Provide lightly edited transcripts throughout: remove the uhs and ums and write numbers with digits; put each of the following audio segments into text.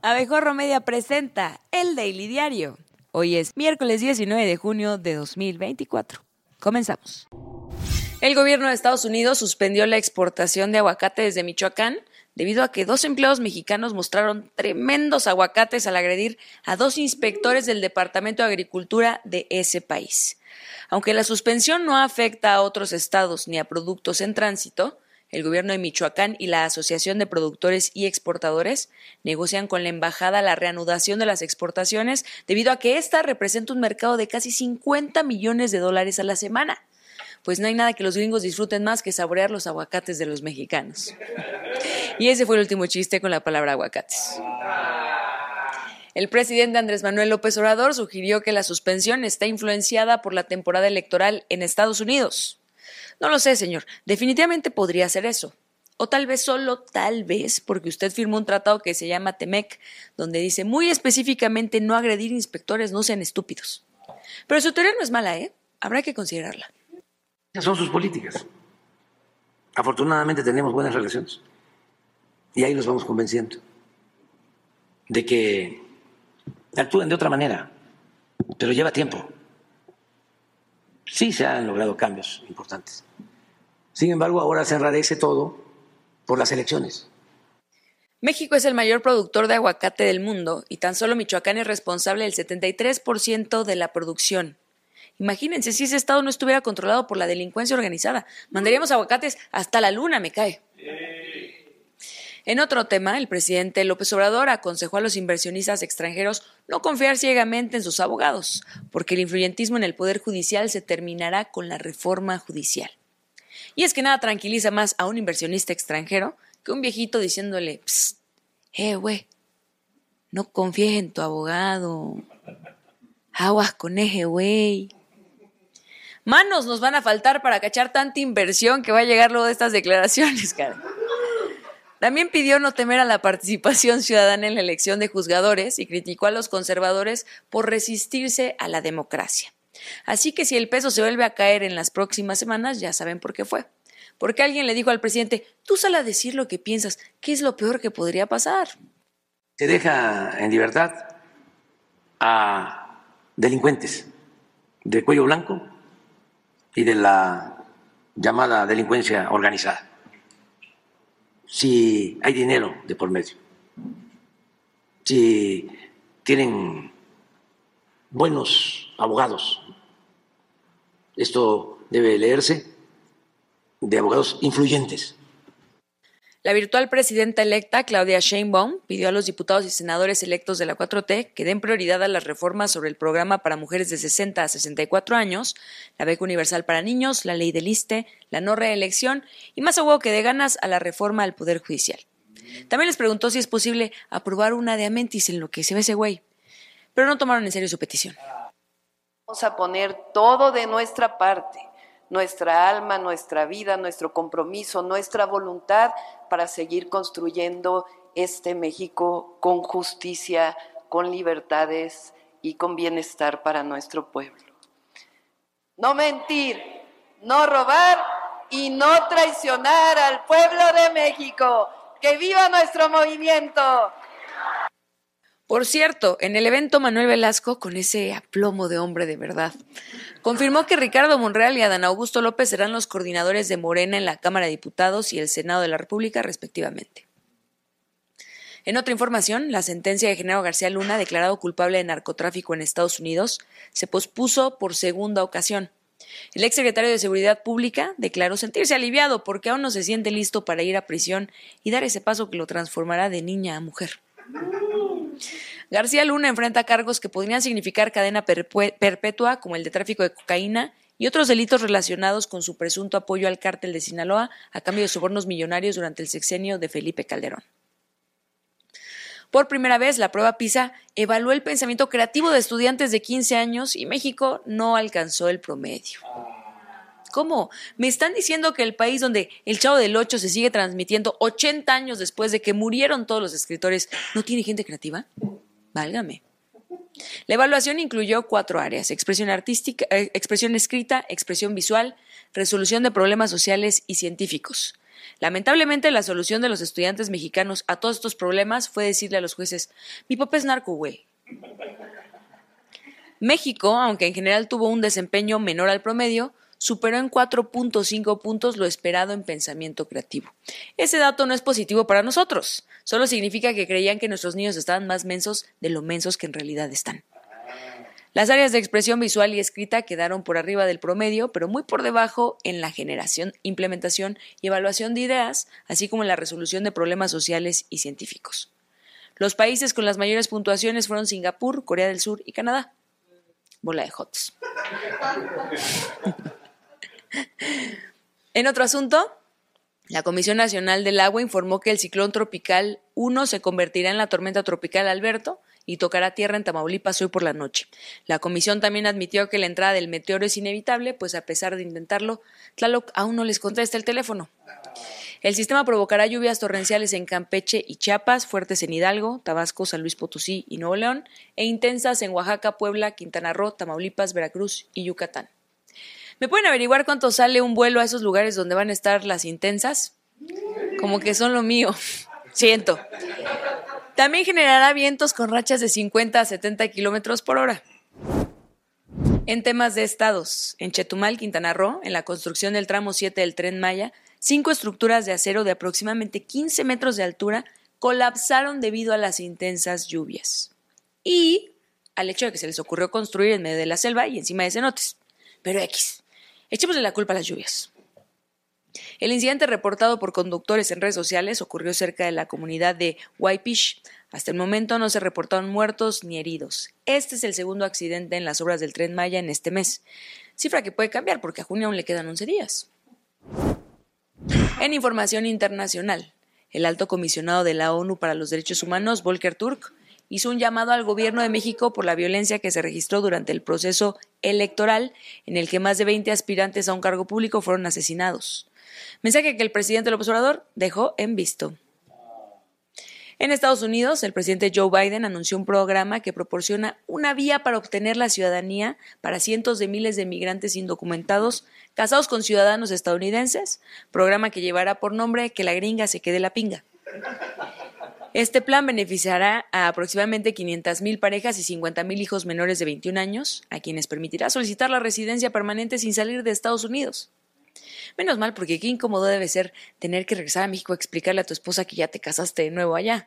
Abejorro Media presenta El Daily Diario. Hoy es miércoles 19 de junio de 2024. Comenzamos. El gobierno de Estados Unidos suspendió la exportación de aguacate desde Michoacán debido a que 2 empleados mexicanos mostraron tremendos aguacates al agredir a 2 inspectores del Departamento de Agricultura de ese país. Aunque la suspensión no afecta a otros estados ni a productos en tránsito, el gobierno de Michoacán y la Asociación de Productores y Exportadores negocian con la embajada la reanudación de las exportaciones debido a que esta representa un mercado de casi $50 millones a la semana. Pues no hay nada que los gringos disfruten más que saborear los aguacates de los mexicanos. Y ese fue el último chiste con la palabra aguacates. El presidente Andrés Manuel López Obrador sugirió que la suspensión está influenciada por la temporada electoral en Estados Unidos. No lo sé, señor. Definitivamente podría ser eso. O tal vez, solo tal vez, porque usted firmó un tratado que se llama TEMEC, donde dice muy específicamente no agredir inspectores, no sean estúpidos. Pero su teoría no es mala, ¿eh? Habrá que considerarla. Esas son sus políticas. Afortunadamente tenemos buenas relaciones. Y ahí los vamos convenciendo de que actúen de otra manera, pero lleva tiempo. Sí se han logrado cambios importantes. Sin embargo, ahora se enrarece todo por las elecciones. México es el mayor productor de aguacate del mundo y tan solo Michoacán es responsable del 73% de la producción. Imagínense si ese estado no estuviera controlado por la delincuencia organizada. Mandaríamos aguacates hasta la luna, me cae. En otro tema, el presidente López Obrador aconsejó a los inversionistas extranjeros no confiar ciegamente en sus abogados, porque el influyentismo en el Poder Judicial se terminará con la reforma judicial. Y es que nada tranquiliza más a un inversionista extranjero que un viejito diciéndole, psst, güey, no confíes en tu abogado, aguas con ese güey. Manos nos van a faltar para cachar tanta inversión que va a llegar luego de estas declaraciones, cara. También pidió no temer a la participación ciudadana en la elección de juzgadores y criticó a los conservadores por resistirse a la democracia. Así que si el peso se vuelve a caer en las próximas semanas, ya saben por qué fue. Porque alguien le dijo al presidente, tú sal a decir lo que piensas, ¿qué es lo peor que podría pasar? Se deja en libertad a delincuentes de cuello blanco y de la llamada delincuencia organizada. Si hay dinero de por medio, si tienen buenos abogados, esto debe leerse de abogados influyentes. La virtual presidenta electa, Claudia Sheinbaum, pidió a los diputados y senadores electos de la 4T que den prioridad a las reformas sobre el programa para mujeres de 60 a 64 años, la beca universal para niños, la ley del ISSSTE, la no reelección y más a huevo que de ganas a la reforma al Poder Judicial. También les preguntó si es posible aprobar una de Amentis en lo que se ve ese güey, pero no tomaron en serio su petición. Vamos a poner todo de nuestra parte, nuestra alma, nuestra vida, nuestro compromiso, nuestra voluntad para seguir construyendo este México con justicia, con libertades y con bienestar para nuestro pueblo. No mentir, no robar y no traicionar al pueblo de México. ¡Que viva nuestro movimiento! Por cierto, en el evento Manuel Velasco, con ese aplomo de hombre de verdad, confirmó que Ricardo Monreal y Adán Augusto López serán los coordinadores de Morena en la Cámara de Diputados y el Senado de la República, respectivamente. En otra información, la sentencia de Genaro García Luna, declarado culpable de narcotráfico en Estados Unidos, se pospuso por segunda ocasión. El exsecretario de Seguridad Pública declaró sentirse aliviado porque aún no se siente listo para ir a prisión y dar ese paso que lo transformará de niña a mujer. García Luna enfrenta cargos que podrían significar cadena perpetua, como el de tráfico de cocaína y otros delitos relacionados con su presunto apoyo al cártel de Sinaloa a cambio de sobornos millonarios durante el sexenio de Felipe Calderón. Por primera vez, la prueba PISA evaluó el pensamiento creativo de estudiantes de 15 años y México no alcanzó el promedio. ¿Cómo? ¿Me están diciendo que el país donde el Chavo del Ocho se sigue transmitiendo 80 años después de que murieron todos los escritores no tiene gente creativa? Válgame. La evaluación incluyó 4 áreas: expresión artística, expresión escrita, expresión visual, resolución de problemas sociales y científicos. Lamentablemente, la solución de los estudiantes mexicanos a todos estos problemas fue decirle a los jueces: mi papá es narco, güey. México, aunque en general tuvo un desempeño menor al promedio, superó en 4.5 puntos lo esperado en pensamiento creativo. Ese dato no es positivo para nosotros, solo significa que creían que nuestros niños estaban más mensos de lo mensos que en realidad están. Las áreas de expresión visual y escrita quedaron por arriba del promedio, pero muy por debajo en la generación, implementación y evaluación de ideas, así como en la resolución de problemas sociales y científicos. Los países con las mayores puntuaciones fueron Singapur, Corea del Sur y Canadá. Bola de jotos. En otro asunto, la Comisión Nacional del Agua informó que el ciclón tropical 1 se convertirá en la tormenta tropical Alberto y tocará tierra en Tamaulipas hoy por la noche. La comisión también admitió que la entrada del meteoro es inevitable, pues a pesar de intentarlo, Tlaloc aún no les contesta el teléfono. El sistema provocará lluvias torrenciales en Campeche y Chiapas, fuertes en Hidalgo, Tabasco, San Luis Potosí y Nuevo León, e intensas en Oaxaca, Puebla, Quintana Roo, Tamaulipas, Veracruz y Yucatán. ¿Me pueden averiguar cuánto sale un vuelo a esos lugares donde van a estar las intensas? Como que son lo mío. Siento. También generará vientos con rachas de 50 a 70 kilómetros por hora. En temas de estados, en Chetumal, Quintana Roo, en la construcción del tramo 7 del Tren Maya, 5 estructuras de acero de aproximadamente 15 metros de altura colapsaron debido a las intensas lluvias y al hecho de que se les ocurrió construir en medio de la selva y encima de cenotes. Pero echémosle la culpa a las lluvias. El incidente reportado por conductores en redes sociales ocurrió cerca de la comunidad de Waipish. Hasta el momento no se reportaron muertos ni heridos. Este es el segundo accidente en las obras del Tren Maya en este mes. Cifra que puede cambiar porque a junio aún le quedan 11 días. En información internacional, el alto comisionado de la ONU para los Derechos Humanos, Volker Turk, hizo un llamado al gobierno de México por la violencia que se registró durante el proceso electoral en el que más de 20 aspirantes a un cargo público fueron asesinados. Mensaje que el presidente López Obrador dejó en visto. En Estados Unidos, el presidente Joe Biden anunció un programa que proporciona una vía para obtener la ciudadanía para cientos de miles de migrantes indocumentados casados con ciudadanos estadounidenses, programa que llevará por nombre Que la gringa se quede la pinga. Este plan beneficiará a aproximadamente 500,000 parejas y 50,000 hijos menores de 21 años, a quienes permitirá solicitar la residencia permanente sin salir de Estados Unidos. Menos mal, porque qué incómodo debe ser tener que regresar a México a explicarle a tu esposa que ya te casaste de nuevo allá.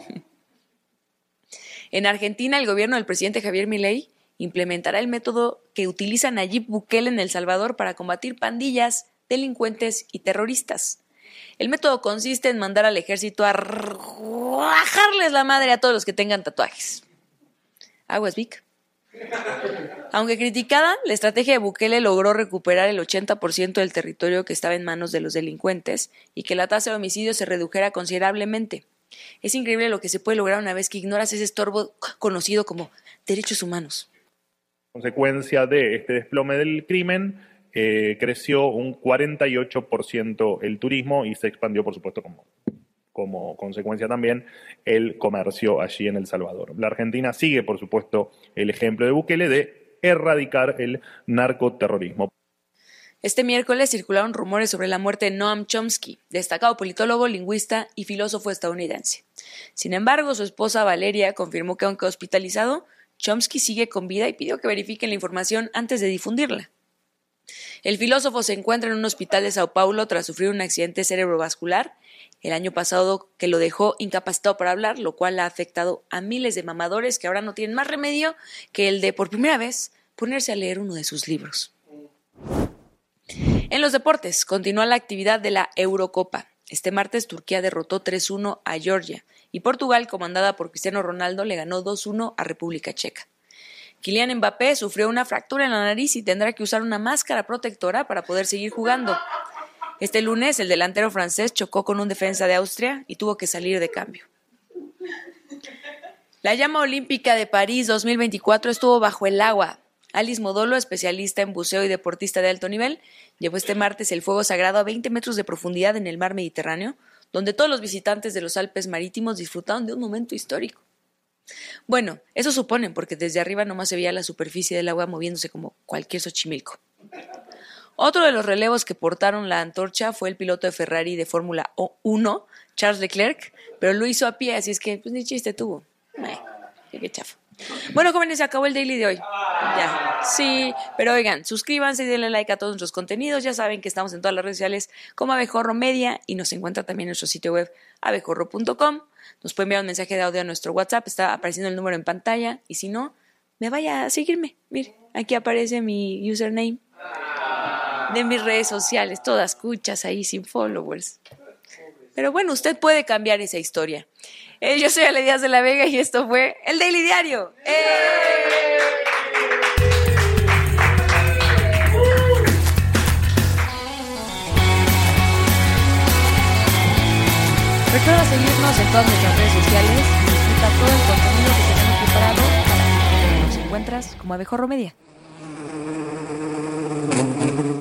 En Argentina, el gobierno del presidente Javier Milei implementará el método que utiliza Nayib Bukele en El Salvador para combatir pandillas, delincuentes y terroristas. El método consiste en mandar al ejército a rajarles la madre a todos los que tengan tatuajes. Aguas, Vic. Aunque criticada, la estrategia de Bukele logró recuperar el 80% del territorio que estaba en manos de los delincuentes y que la tasa de homicidios se redujera considerablemente. Es increíble lo que se puede lograr una vez que ignoras ese estorbo conocido como derechos humanos. Consecuencia de este desplome del crimen, creció un 48% el turismo y se expandió, por supuesto, como consecuencia también el comercio allí en El Salvador. La Argentina sigue, por supuesto, el ejemplo de Bukele de erradicar el narcoterrorismo. Este miércoles circularon rumores sobre la muerte de Noam Chomsky, destacado politólogo, lingüista y filósofo estadounidense. Sin embargo, su esposa Valeria confirmó que, aunque hospitalizado, Chomsky sigue con vida y pidió que verifiquen la información antes de difundirla. El filósofo se encuentra en un hospital de Sao Paulo tras sufrir un accidente cerebrovascular el año pasado que lo dejó incapacitado para hablar, lo cual ha afectado a miles de mamadores que ahora no tienen más remedio que el de, por primera vez, ponerse a leer uno de sus libros. En los deportes, continúa la actividad de la Eurocopa. Este martes Turquía derrotó 3-1 a Georgia y Portugal, comandada por Cristiano Ronaldo, le ganó 2-1 a República Checa. Kylian Mbappé sufrió una fractura en la nariz y tendrá que usar una máscara protectora para poder seguir jugando. Este lunes, el delantero francés chocó con un defensa de Austria y tuvo que salir de cambio. La llama olímpica de París 2024 estuvo bajo el agua. Alice Modolo, especialista en buceo y deportista de alto nivel, llevó este martes el fuego sagrado a 20 metros de profundidad en el mar Mediterráneo, donde todos los visitantes de los Alpes marítimos disfrutaron de un momento histórico. Bueno, eso suponen, porque desde arriba nomás se veía la superficie del agua moviéndose como cualquier Xochimilco. Otro de los relevos que portaron la antorcha fue el piloto de Ferrari de Fórmula 1, Charles Leclerc, pero lo hizo a pie, así es que pues ni chiste tuvo. Qué chafa. Bueno, jóvenes, se acabó el daily de hoy. Ya, sí, pero oigan, suscríbanse y denle like a todos nuestros contenidos. Ya saben que estamos en todas las redes sociales como Abejorro Media y nos encuentra también en nuestro sitio web abejorro.com. Nos pueden enviar un mensaje de audio a nuestro WhatsApp, está apareciendo el número en pantalla y si no, me vaya a seguirme. Mire, aquí aparece mi username de mis redes sociales, todas cuchas ahí sin followers. Pero bueno, usted puede cambiar esa historia. Yo soy Ale Díaz de la Vega y esto fue El Daily Diario. Recuerda seguirnos en todas nuestras redes sociales y disfruta todo el contenido que tenemos preparado para ti. Nos encuentras como Abejorro Media.